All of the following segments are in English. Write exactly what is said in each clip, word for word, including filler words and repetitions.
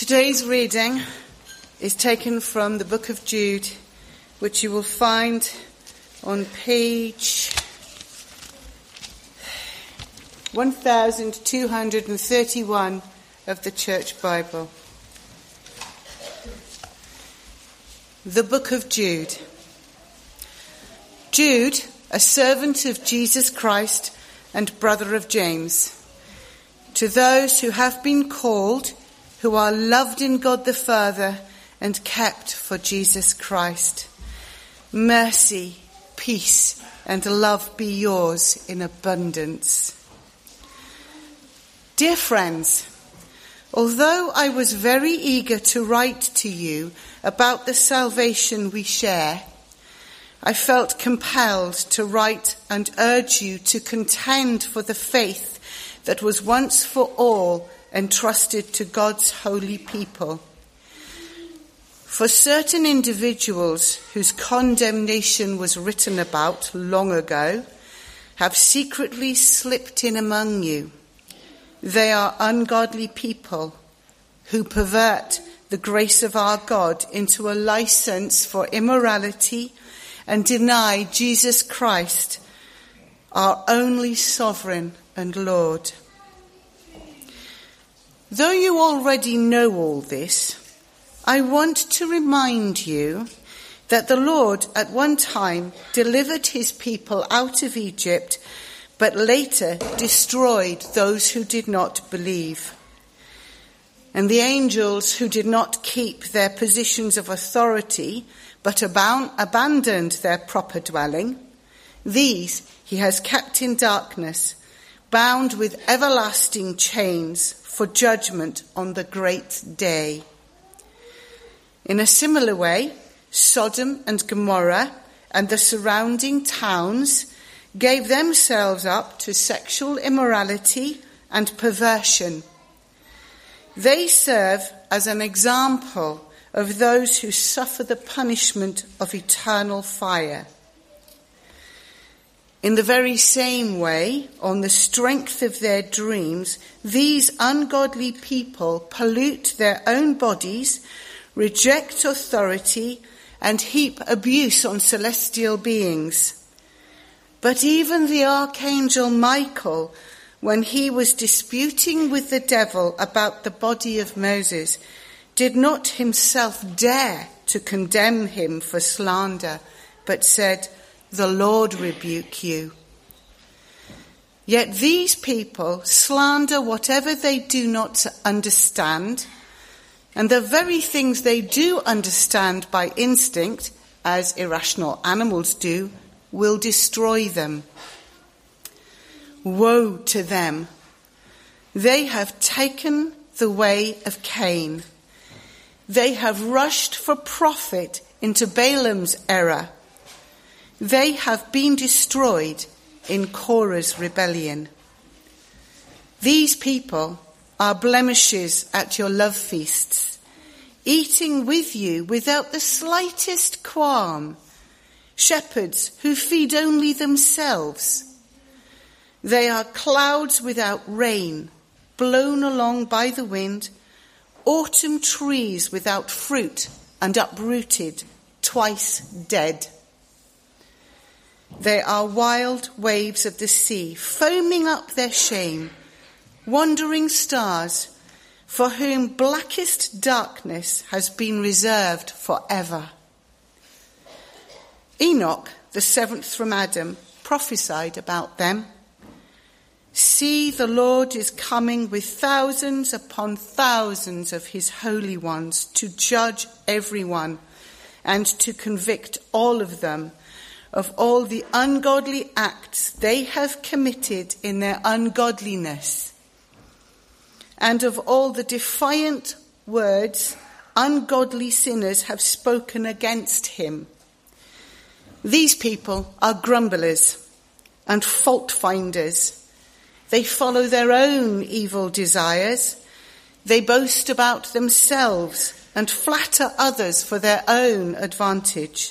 Today's reading is taken from the book of Jude, which you will find on page one thousand two hundred thirty-one of the Church Bible. The book of Jude. Jude, a servant of Jesus Christ and brother of James, to those who have been called, who are loved in God the Father and kept for Jesus Christ. Mercy, peace, and love be yours in abundance. Dear friends, although I was very eager to write to you about the salvation we share, I felt compelled to write and urge you to contend for the faith that was once for all entrusted to God's holy people. For certain individuals whose condemnation was written about long ago have secretly slipped in among you. They are ungodly people who pervert the grace of our God into a license for immorality and deny Jesus Christ, our only sovereign and Lord. Though you already know all this, I want to remind you that the Lord at one time delivered his people out of Egypt, but later destroyed those who did not believe. And the angels who did not keep their positions of authority, but abound, abandoned their proper dwelling, these he has kept in darkness, bound with everlasting chains for judgment on the great day. In a similar way, Sodom and Gomorrah and the surrounding towns gave themselves up to sexual immorality and perversion. They serve as an example of those who suffer the punishment of eternal fire. In the very same way, on the strength of their dreams, these ungodly people pollute their own bodies, reject authority, and heap abuse on celestial beings. But even the archangel Michael, when he was disputing with the devil about the body of Moses, did not himself dare to condemn him for slander, but said, "The Lord rebuke you." Yet these people slander whatever they do not understand, and the very things they do understand by instinct, as irrational animals do, will destroy them. Woe to them! They have taken the way of Cain. They have rushed for profit into Balaam's error. They have been destroyed in Korah's rebellion. These people are blemishes at your love feasts, eating with you without the slightest qualm, shepherds who feed only themselves. They are clouds without rain, blown along by the wind, autumn trees without fruit and uprooted, twice dead. They are wild waves of the sea, foaming up their shame, wandering stars, for whom blackest darkness has been reserved forever. Enoch, the seventh from Adam, prophesied about them. See, the Lord is coming with thousands upon thousands of his holy ones to judge everyone and to convict all of them of all the ungodly acts they have committed in their ungodliness, and of all the defiant words ungodly sinners have spoken against him. These people are grumblers and fault finders. They follow their own evil desires. They boast about themselves and flatter others for their own advantage.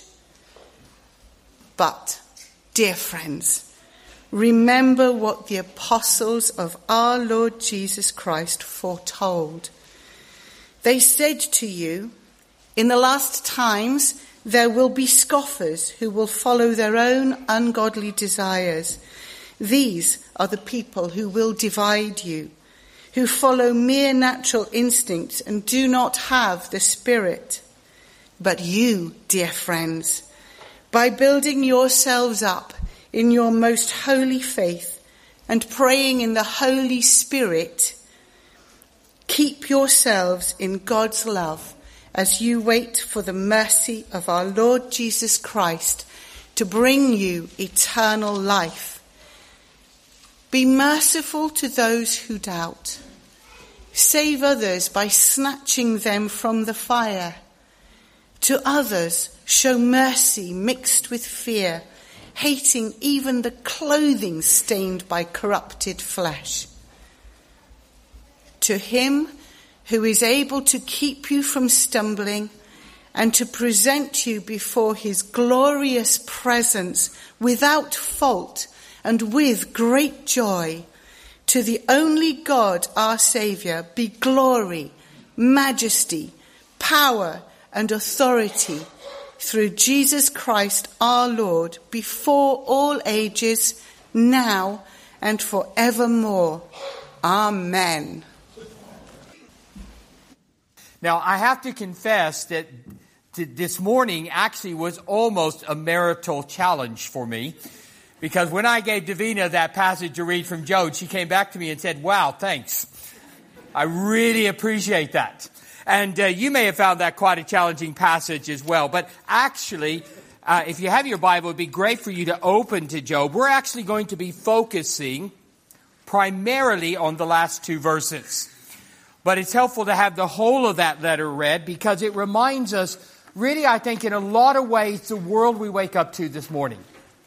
But, dear friends, remember what the apostles of our Lord Jesus Christ foretold. They said to you, in the last times there will be scoffers who will follow their own ungodly desires. These are the people who will divide you, who follow mere natural instincts and do not have the Spirit. But you, dear friends, by building yourselves up in your most holy faith and praying in the Holy Spirit, keep yourselves in God's love as you wait for the mercy of our Lord Jesus Christ to bring you eternal life. Be merciful to those who doubt. Save others by snatching them from the fire. To others, show mercy mixed with fear, hating even the clothing stained by corrupted flesh. To him who is able to keep you from stumbling and to present you before his glorious presence without fault and with great joy, to the only God, our Saviour, be glory, majesty, power, and authority through Jesus Christ our Lord, before all ages, now and forevermore. Amen. Now, I have to confess that this morning actually was almost a marital challenge for me, because when I gave Davina that passage to read from Job, she came back to me and said, wow, thanks. I really appreciate that. And uh, you may have found that quite a challenging passage as well. But actually, uh, if you have your Bible, it would be great for you to open to Job. We're actually going to be focusing primarily on the last two verses. But it's helpful to have the whole of that letter read, because it reminds us, really, I think, in a lot of ways, the world we wake up to this morning.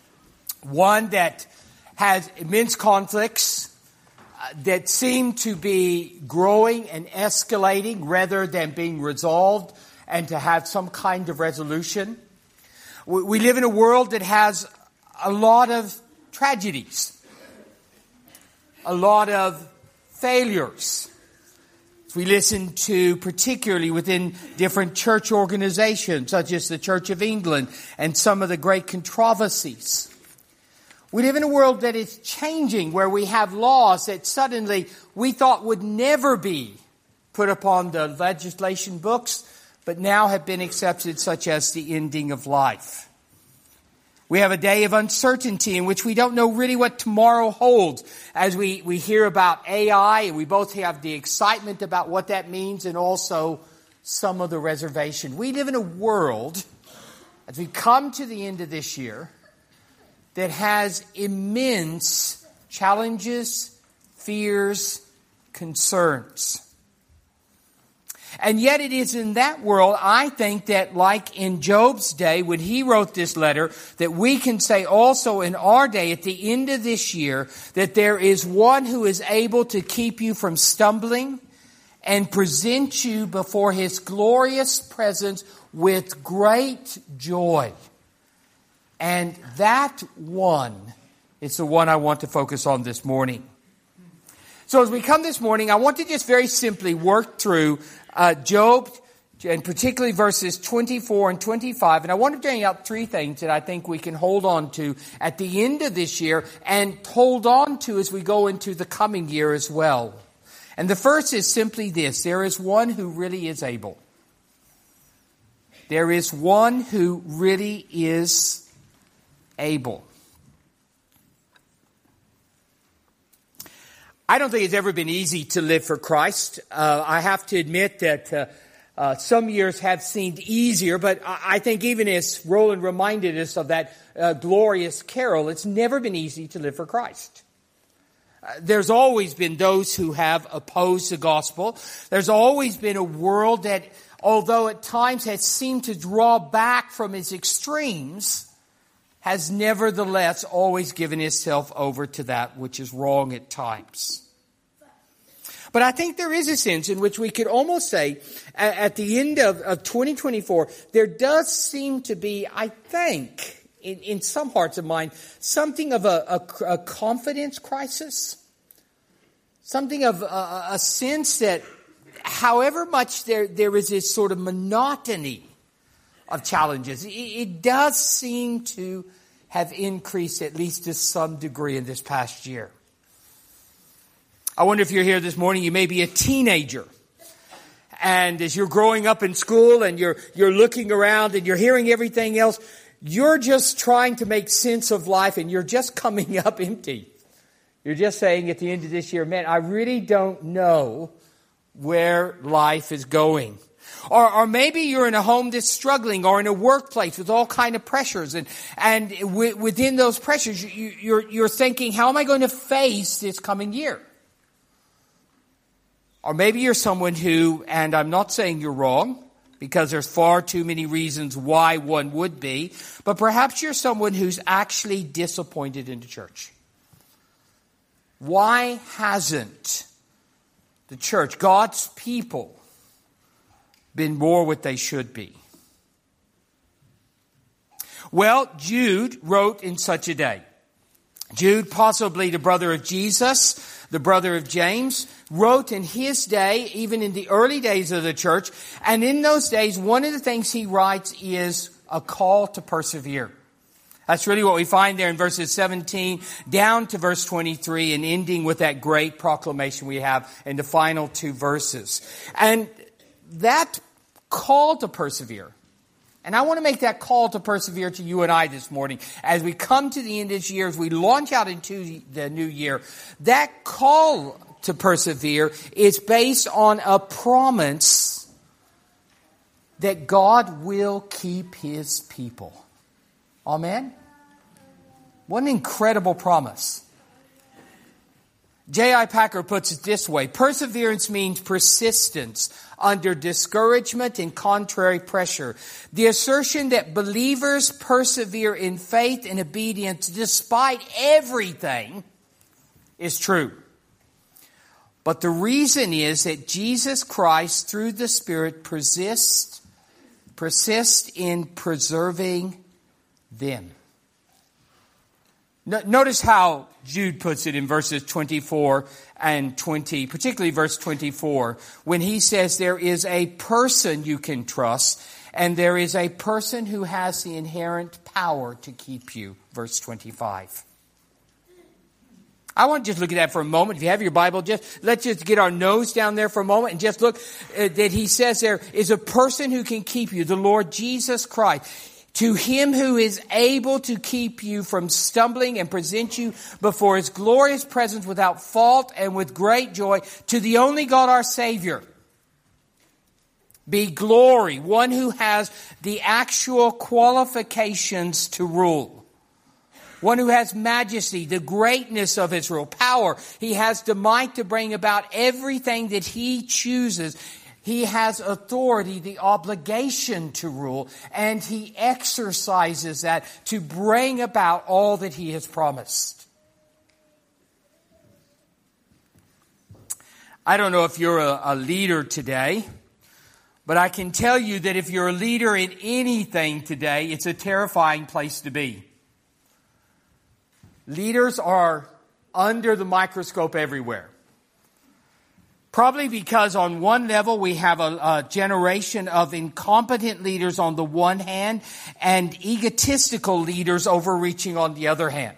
One that has immense conflicts, that seem to be growing and escalating rather than being resolved and to have some kind of resolution. We live in a world that has a lot of tragedies, a lot of failures. As we listen to, particularly within different church organizations, such as the Church of England, and some of the great controversies. We live in a world that is changing, where we have laws that suddenly we thought would never be put upon the legislation books, but now have been accepted, such as the ending of life. We have a day of uncertainty in which we don't know really what tomorrow holds, as we, we hear about A I, and we both have the excitement about what that means and also some of the reservation. We live in a world, as we come to the end of this year, that has immense challenges, fears, concerns. And yet it is in that world, I think, that like in Job's day, when he wrote this letter, that we can say also in our day, at the end of this year, that there is one who is able to keep you from stumbling and present you before his glorious presence with great joy. And that one is the one I want to focus on this morning. So as we come this morning, I want to just very simply work through uh, Job, and particularly verses twenty-four and twenty-five. And I want to bring out three things that I think we can hold on to at the end of this year and hold on to as we go into the coming year as well. And the first is simply this: there is one who really is able. There is one who really is able. I don't think it's ever been easy to live for Christ. Uh, I have to admit that uh, uh, some years have seemed easier, but I, I think even as Roland reminded us of that uh, glorious carol, it's never been easy to live for Christ. Uh, there's always been those who have opposed the gospel. There's always been a world that, although at times has seemed to draw back from its extremes, has nevertheless always given itself over to that which is wrong at times. But I think there is a sense in which we could almost say, at the end of, of twenty twenty-four, there does seem to be, I think, in, in some hearts of mine, something of a, a, a confidence crisis. Something of a, a sense that however much there, there is this sort of monotony of challenges, it, it does seem to have increased at least to some degree in this past year. I wonder if you're here this morning, you may be a teenager. And as you're growing up in school and you're, you're looking around and you're hearing everything else, you're just trying to make sense of life and you're just coming up empty. You're just saying at the end of this year, man, I really don't know where life is going. Or, or maybe you're in a home that's struggling, or in a workplace with all kind of pressures, and and w- within those pressures, you, you're you're thinking, how am I going to face this coming year? Or maybe you're someone who, and I'm not saying you're wrong, because there's far too many reasons why one would be, but perhaps you're someone who's actually disappointed in the church. Why hasn't the church, God's people, been more what they should be? Well, Jude wrote in such a day. Jude, possibly the brother of Jesus, the brother of James, wrote in his day, even in the early days of the church. And in those days, one of the things he writes is a call to persevere. That's really what we find there in verses seventeen down to verse twenty-three, and ending with that great proclamation we have in the final two verses. And that call to persevere, and I want to make that call to persevere to you and I this morning as we come to the end of this year, as we launch out into the new year. That call to persevere is based on a promise that God will keep His people. Amen? What an incredible promise. J I Packer puts it this way: perseverance means persistence under discouragement and contrary pressure. The assertion that believers persevere in faith and obedience despite everything is true. But the reason is that Jesus Christ, through the Spirit, persists, persists in preserving them. Notice how Jude puts it in verses twenty-four and twenty, particularly verse twenty-four, when he says there is a person you can trust, and there is a person who has the inherent power to keep you. Verse twenty-five. I want to just look at that for a moment. If you have your Bible, just let's just get our nose down there for a moment and just look uh, that he says there is a person who can keep you, the Lord Jesus Christ. To Him who is able to keep you from stumbling and present you before His glorious presence without fault and with great joy, to the only God our Savior, be glory, one who has the actual qualifications to rule. One who has majesty, the greatness of His rule, power. He has the might to bring about everything that He chooses. He has authority, the obligation to rule, and He exercises that to bring about all that He has promised. I don't know if you're a, a leader today, but I can tell you that if you're a leader in anything today, it's a terrifying place to be. Leaders are under the microscope everywhere. Probably because on one level we have a, a generation of incompetent leaders on the one hand and egotistical leaders overreaching on the other hand.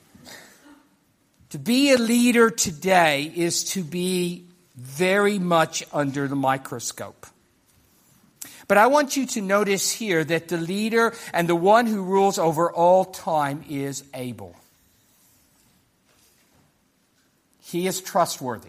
To be a leader today is to be very much under the microscope. But I want you to notice here that the leader and the one who rules over all time is able. He is trustworthy.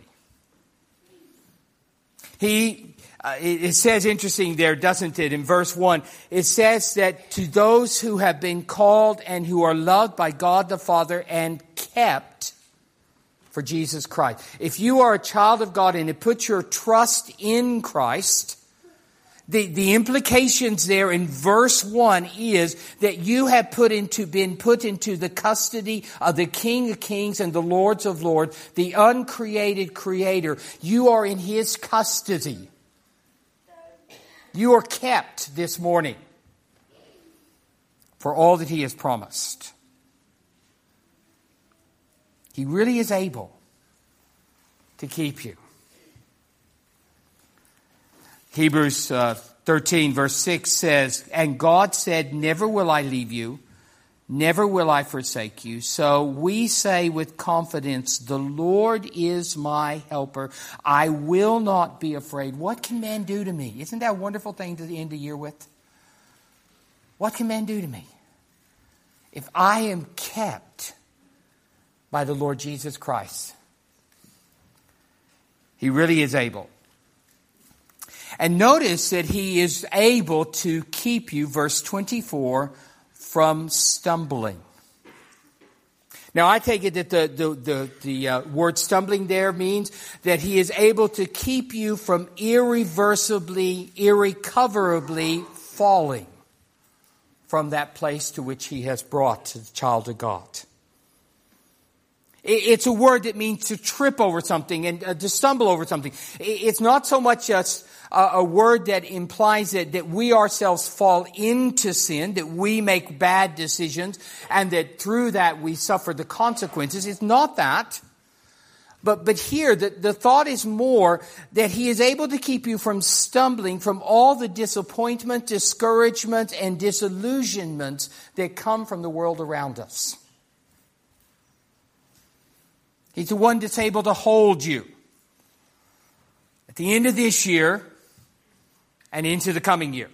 He, uh, it says interesting there, doesn't it? In verse one, it says that to those who have been called and who are loved by God the Father and kept for Jesus Christ. If you are a child of God and you put your trust in Christ, the, the implications there in verse one is that you have put into, been put into the custody of the King of Kings and the Lords of Lords, the uncreated Creator. You are in His custody. You are kept this morning for all that He has promised. He really is able to keep you. Hebrews uh, thirteen verse six says, "And God said, never will I leave you, never will I forsake you. So we say with confidence, the Lord is my helper. I will not be afraid. What can man do to me?" Isn't that a wonderful thing to end the year with? What can man do to me? If I am kept by the Lord Jesus Christ, He really is able. And notice that He is able to keep you, verse twenty-four, from stumbling. Now, I take it that the the the, the uh, word stumbling there means that He is able to keep you from irreversibly, irrecoverably falling from that place to which He has brought the child of God. It's a word that means to trip over something and uh, to stumble over something. It's not so much just a, a word that implies that, that we ourselves fall into sin, that we make bad decisions, and that through that we suffer the consequences. It's not that. But, but here, the, the thought is more that He is able to keep you from stumbling from all the disappointment, discouragement, and disillusionments that come from the world around us. He's the one that's able to hold you at the end of this year and into the coming year.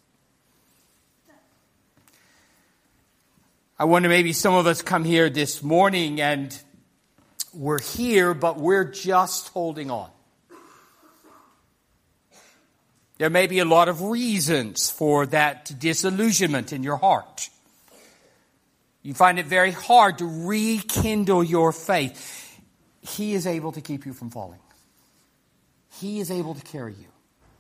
I wonder, maybe some of us come here this morning and we're here, but we're just holding on. There may be a lot of reasons for that disillusionment in your heart. You find it very hard to rekindle your faith. He is able to keep you from falling. He is able to carry you.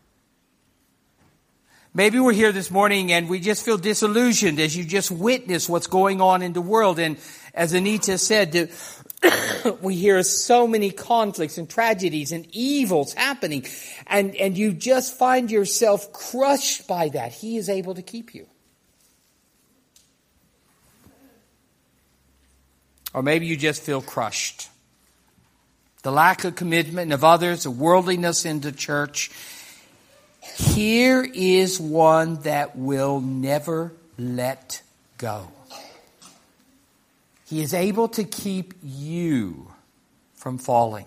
Maybe we're here this morning and we just feel disillusioned as you just witness what's going on in the world. And as Anita said, we hear so many conflicts and tragedies and evils happening. And, and you just find yourself crushed by that. He is able to keep you. Or maybe you just feel crushed. The lack of commitment of others, the worldliness in the church. Here is one that will never let go. He is able to keep you from falling.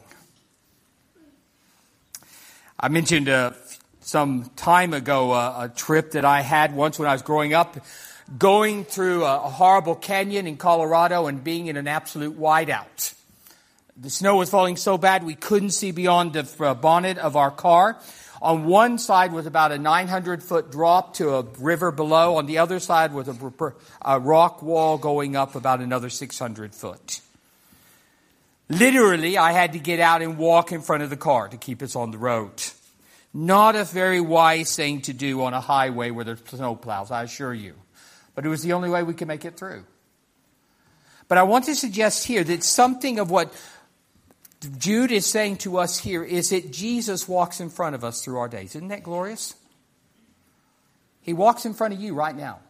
I mentioned uh, some time ago uh, a trip that I had once when I was growing up, going through a, a horrible canyon in Colorado and being in an absolute whiteout. The snow was falling so bad we couldn't see beyond the bonnet of our car. On one side was about a nine hundred foot drop to a river below. On the other side was a, a rock wall going up about another six hundred foot. Literally, I had to get out and walk in front of the car to keep us on the road. Not a very wise thing to do on a highway where there's snow plows, I assure you. But it was the only way we could make it through. But I want to suggest here that something of what Jude is saying to us here is that Jesus walks in front of us through our days. Isn't that glorious? He walks in front of you right now.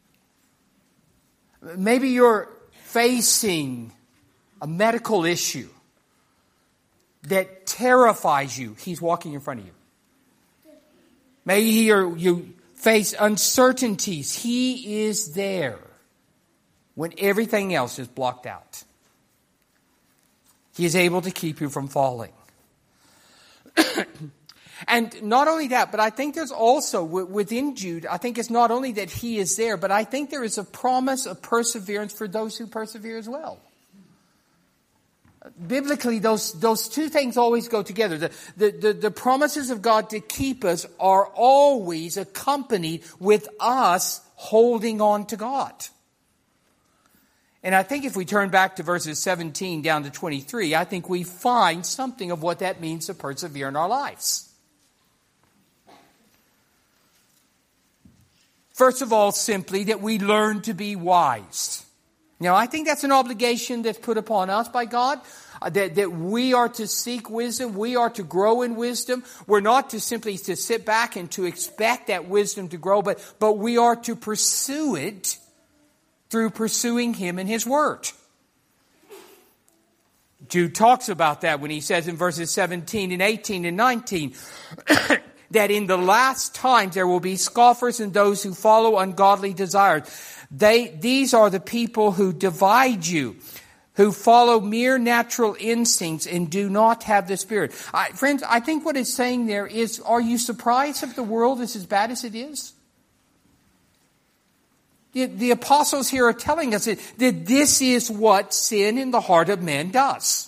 Maybe you're facing a medical issue that terrifies you. He's walking in front of you. Maybe you're, you face uncertainties. He is there when everything else is blocked out. He is able to keep you from falling. And not only that, but I think there's also within Jude, I think it's not only that he is there, but I think there is a promise of perseverance for those who persevere as well. Biblically, those, those two things always go together. The, the, the, the promises of God to keep us are always accompanied with us holding on to God. And I think if we turn back to verses seventeen down to twenty-three, I think we find something of what that means to persevere in our lives. First of all, simply that we learn to be wise. Now, I think that's an obligation that's put upon us by God, uh, that, that we are to seek wisdom, we are to grow in wisdom. We're not to simply to sit back and to expect that wisdom to grow, but, but we are to pursue it through pursuing Him and His Word. Jude talks about that when he says in verses seventeen and eighteen and nineteen, that in the last times there will be scoffers and those who follow ungodly desires. They, these are the people who divide you, who follow mere natural instincts and do not have the Spirit. I, friends, I think what it's saying there is, are you surprised if the world is as bad as it is? The, the apostles here are telling us that, that this is what sin in the heart of man does.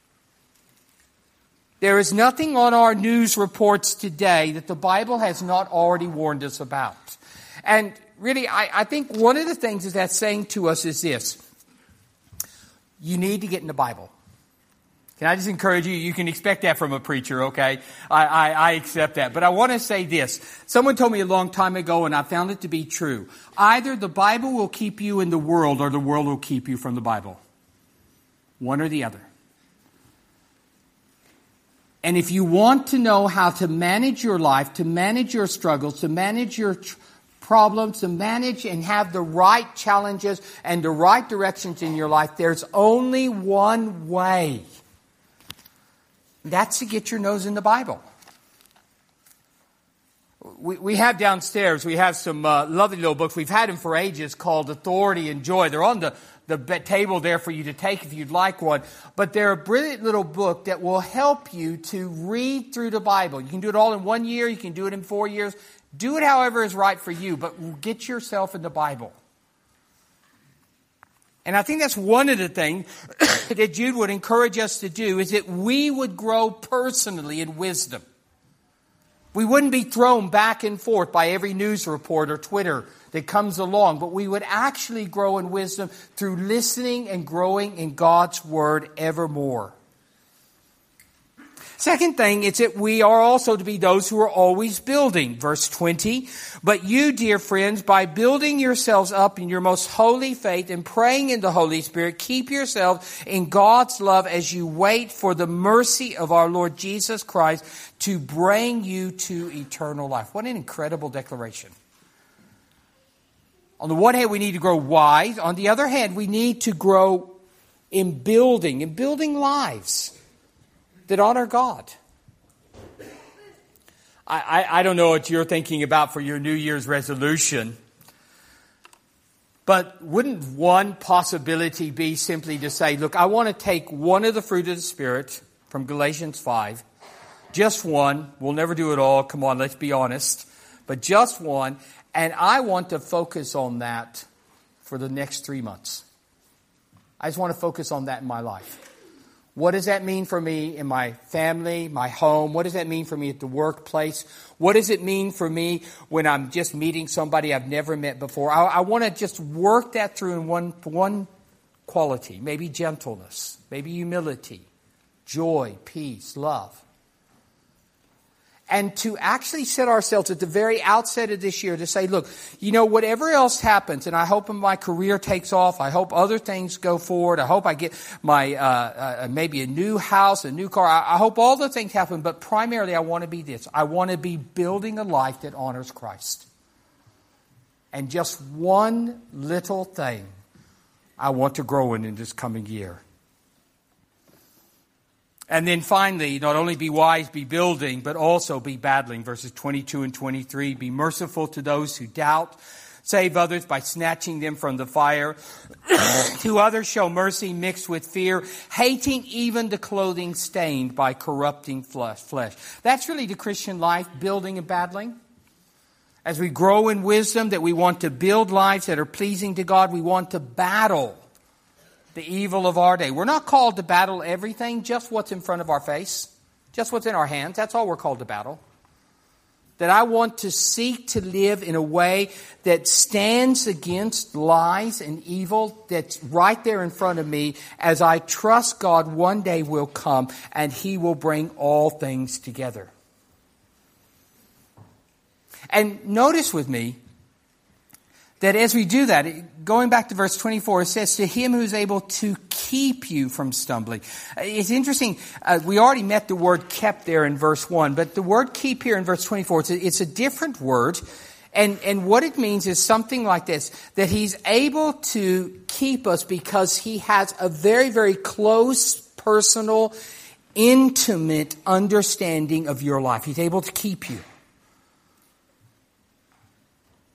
There is nothing on our news reports today that the Bible has not already warned us about. And really, I, I think one of the things that that's saying to us is this. You need to get in the Bible. Can I just encourage you? You can expect that from a preacher, okay? I, I, I accept that. But I want to say this. Someone told me a long time ago, and I found it to be true. Either the Bible will keep you in the world, or the world will keep you from the Bible. One or the other. And if you want to know how to manage your life, to manage your struggles, to manage your tr- problems, to manage and have the right challenges and the right directions in your life, there's only one way. That's to get your nose in the Bible. We, we have downstairs, we have some uh, lovely little books. We've had them for ages called Authority and Joy. They're on the the table there for you to take if you'd like one. But they're a brilliant little book that will help you to read through the Bible. You can do it all in one year. You can do it in four years. Do it however is right for you, but get yourself in the Bible. And I think that's one of the things that Jude would encourage us to do, is that we would grow personally in wisdom. We wouldn't be thrown back and forth by every news report or Twitter that comes along, but we would actually grow in wisdom through listening and growing in God's Word evermore. Second thing is that we are also to be those who are always building. Verse twenty, but you, dear friends, by building yourselves up in your most holy faith and praying in the Holy Spirit, keep yourselves in God's love as you wait for the mercy of our Lord Jesus Christ to bring you to eternal life. What an incredible declaration. On the one hand, we need to grow wise. On the other hand, we need to grow in building, in building lives that honor God. I, I, I don't know what you're thinking about for your New Year's resolution, but wouldn't one possibility be simply to say, look, I want to take one of the fruit of the Spirit from Galatians five, just one. We'll never do it all. Come on, let's be honest. But just one. And I want to focus on that for the next three months. I just want to focus on that in my life. What does that mean for me in my family, my home? What does that mean for me at the workplace? What does it mean for me when I'm just meeting somebody I've never met before? I, I want to just work that through in one, one quality. Maybe gentleness, maybe humility, joy, peace, love. And to actually set ourselves at the very outset of this year to say, look, you know, whatever else happens, and I hope my career takes off, I hope other things go forward, I hope I get my, uh, uh maybe a new house, a new car, I, I hope all the things happen, but primarily I want to be this. I want to be building a life that honors Christ. And just one little thing I want to grow in in this coming year. And then finally, not only be wise, be building, but also be battling. Verses twenty-two and twenty-three. Be merciful to those who doubt. Save others by snatching them from the fire. To others show mercy mixed with fear. Hating even the clothing stained by corrupting flesh. That's really the Christian life, building and battling. As we grow in wisdom, that we want to build lives that are pleasing to God. We want to battle the evil of our day. We're not called to battle everything, just what's in front of our face, just what's in our hands. That's all we're called to battle. That I want to seek to live in a way that stands against lies and evil that's right there in front of me, as I trust God one day will come and He will bring all things together. And notice with me that as we do that, going back to verse twenty-four, it says, to Him who is able to keep you from stumbling. It's interesting. Uh, we already met the word kept there in verse one, but the word keep here in verse twenty-four, it's a, it's a different word. And, and what it means is something like this, that He's able to keep us because He has a very, very close, personal, intimate understanding of your life. He's able to keep you.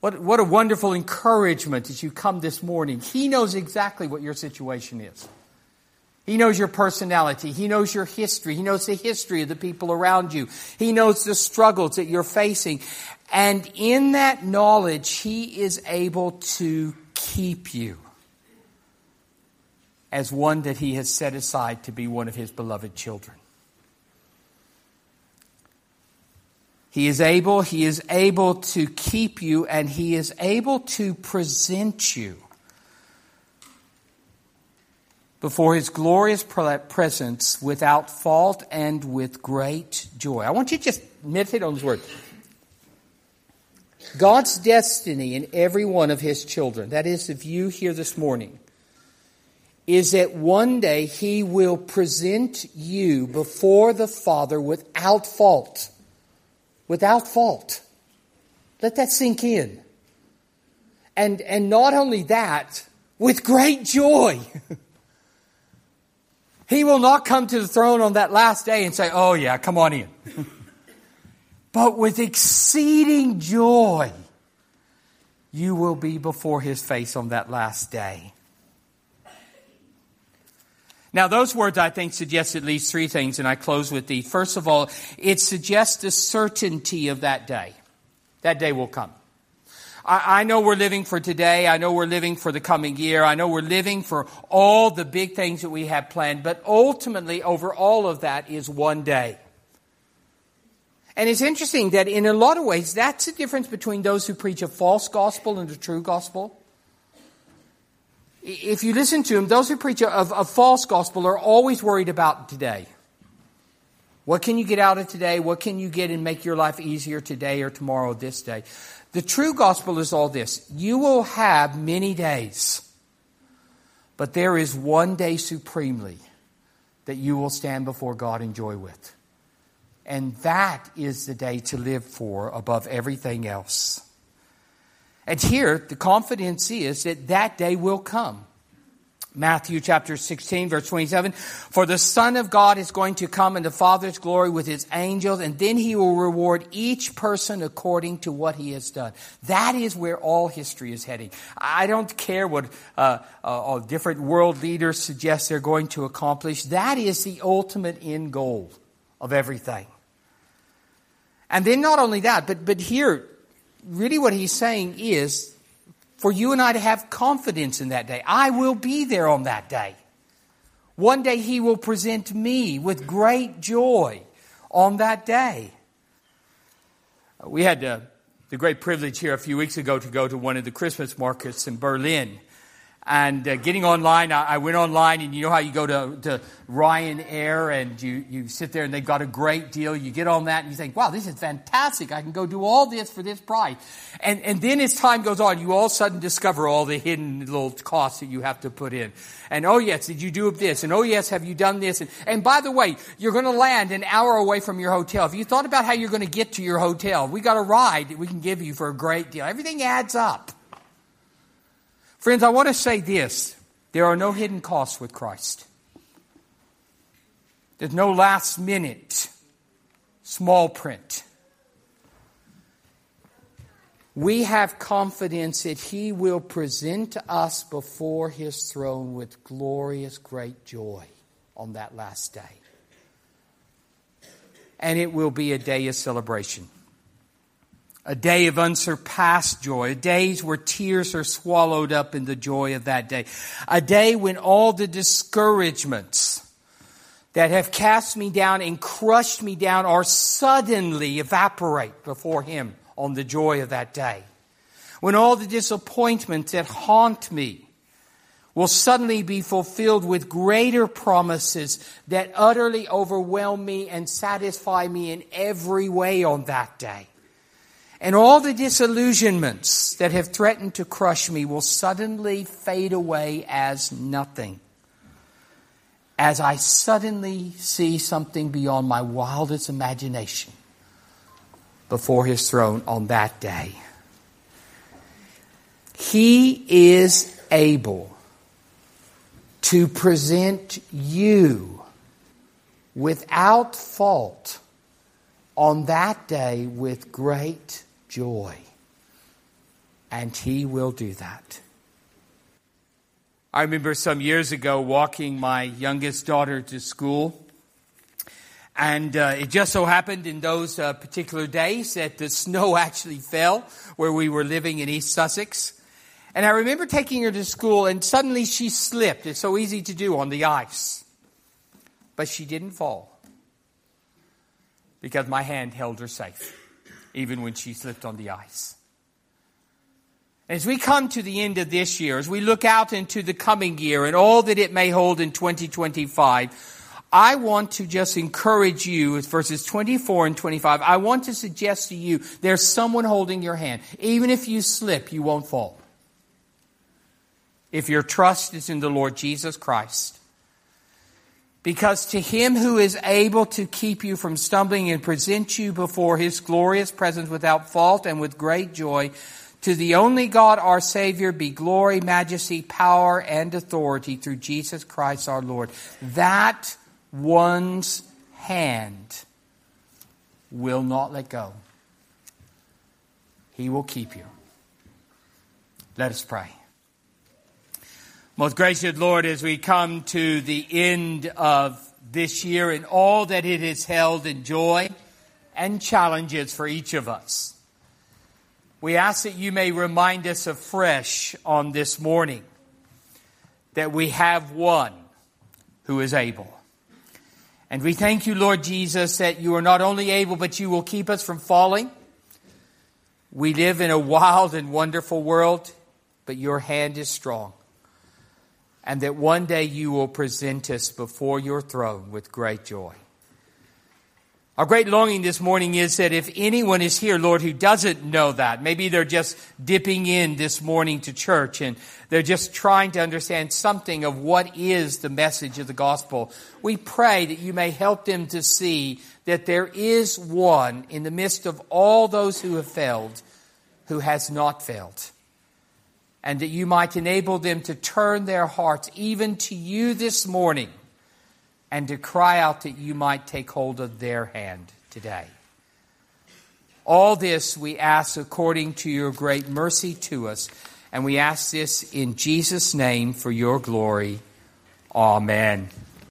What, what a wonderful encouragement as you come this morning. He knows exactly what your situation is. He knows your personality. He knows your history. He knows the history of the people around you. He knows the struggles that you're facing. And in that knowledge, He is able to keep you as one that He has set aside to be one of His beloved children. He is able, He is able to keep you, and He is able to present you before His glorious presence without fault and with great joy. I want you to just meditate on this word. God's destiny in every one of His children, that is, if you here this morning, is that one day He will present you before the Father without fault. Without fault. Let that sink in. And, and not only that, with great joy. He will not come to the throne on that last day and say, oh yeah, come on in. But with exceeding joy, you will be before His face on that last day. Now, those words, I think, suggest at least three things, and I close with these. First of all, it suggests the certainty of that day. That day will come. I, I know we're living for today. I know we're living for the coming year. I know we're living for all the big things that we have planned. But ultimately, over all of that is one day. And it's interesting that in a lot of ways, that's the difference between those who preach a false gospel and a true gospel. If you listen to them, those who preach a, a false gospel are always worried about today. What can you get out of today? What can you get and make your life easier today or tomorrow or this day? The true gospel is all this. You will have many days, but there is one day supremely that you will stand before God in joy with. And that is the day to live for above everything else. And here, the confidence is that that day will come. Matthew chapter sixteen, verse twenty-seven. For the Son of God is going to come in the Father's glory with His angels, and then He will reward each person according to what he has done. That is where all history is heading. I don't care what uh, uh, different world leaders suggest they're going to accomplish. That is the ultimate end goal of everything. And then not only that, but but here, really what He's saying is, for you and I to have confidence in that day. I will be there on that day. One day He will present me with great joy on that day. We had uh, the great privilege here a few weeks ago to go to one of the Christmas markets in Berlin. And uh, getting online, I, I went online, and you know how you go to, to Ryanair and you, you sit there and they've got a great deal. You get on that and you think, wow, this is fantastic. I can go do all this for this price. And, and then as time goes on, you all of a sudden discover all the hidden little costs that you have to put in. And oh yes, did you do this? And oh yes, have you done this? And, and by the way, you're going to land an hour away from your hotel. Have you thought about how you're going to get to your hotel? We got a ride that we can give you for a great deal. Everything adds up. Friends, I want to say this. There are no hidden costs with Christ. There's no last minute small print. We have confidence that He will present us before His throne with glorious great joy on that last day. And it will be a day of celebration. A day of unsurpassed joy. Days where tears are swallowed up in the joy of that day. A day when all the discouragements that have cast me down and crushed me down are suddenly evaporate before Him on the joy of that day. When all the disappointments that haunt me will suddenly be fulfilled with greater promises that utterly overwhelm me and satisfy me in every way on that day. And all the disillusionments that have threatened to crush me will suddenly fade away as nothing. As I suddenly see something beyond my wildest imagination before His throne on that day. He is able to present you without fault on that day with great joy. And He will do that. I remember some years ago walking my youngest daughter to school. And uh, it just so happened in those uh, particular days that the snow actually fell where we were living in East Sussex. And I remember taking her to school, and suddenly she slipped. It's so easy to do on the ice. But she didn't fall, because my hand held her safe, even when she slipped on the ice. As we come to the end of this year, as we look out into the coming year and all that it may hold in twenty twenty-five, I want to just encourage you, with verses twenty-four and twenty-five, I want to suggest to you there's someone holding your hand. Even if you slip, you won't fall. If your trust is in the Lord Jesus Christ. Because to Him who is able to keep you from stumbling and present you before His glorious presence without fault and with great joy, to the only God our Savior be glory, majesty, power, and authority through Jesus Christ our Lord. That one's hand will not let go. He will keep you. Let us pray. Most gracious Lord, as we come to the end of this year and all that it has held in joy and challenges for each of us, we ask that you may remind us afresh on this morning that we have one who is able. And we thank you, Lord Jesus, that you are not only able, but you will keep us from falling. We live in a wild and wonderful world, but your hand is strong. And that one day you will present us before your throne with great joy. Our great longing this morning is that if anyone is here, Lord, who doesn't know that, maybe they're just dipping in this morning to church and they're just trying to understand something of what is the message of the gospel, we pray that you may help them to see that there is one in the midst of all those who have failed who has not failed. And that you might enable them to turn their hearts even to you this morning and to cry out that you might take hold of their hand today. All this we ask according to your great mercy to us. And we ask this in Jesus' name for your glory. Amen.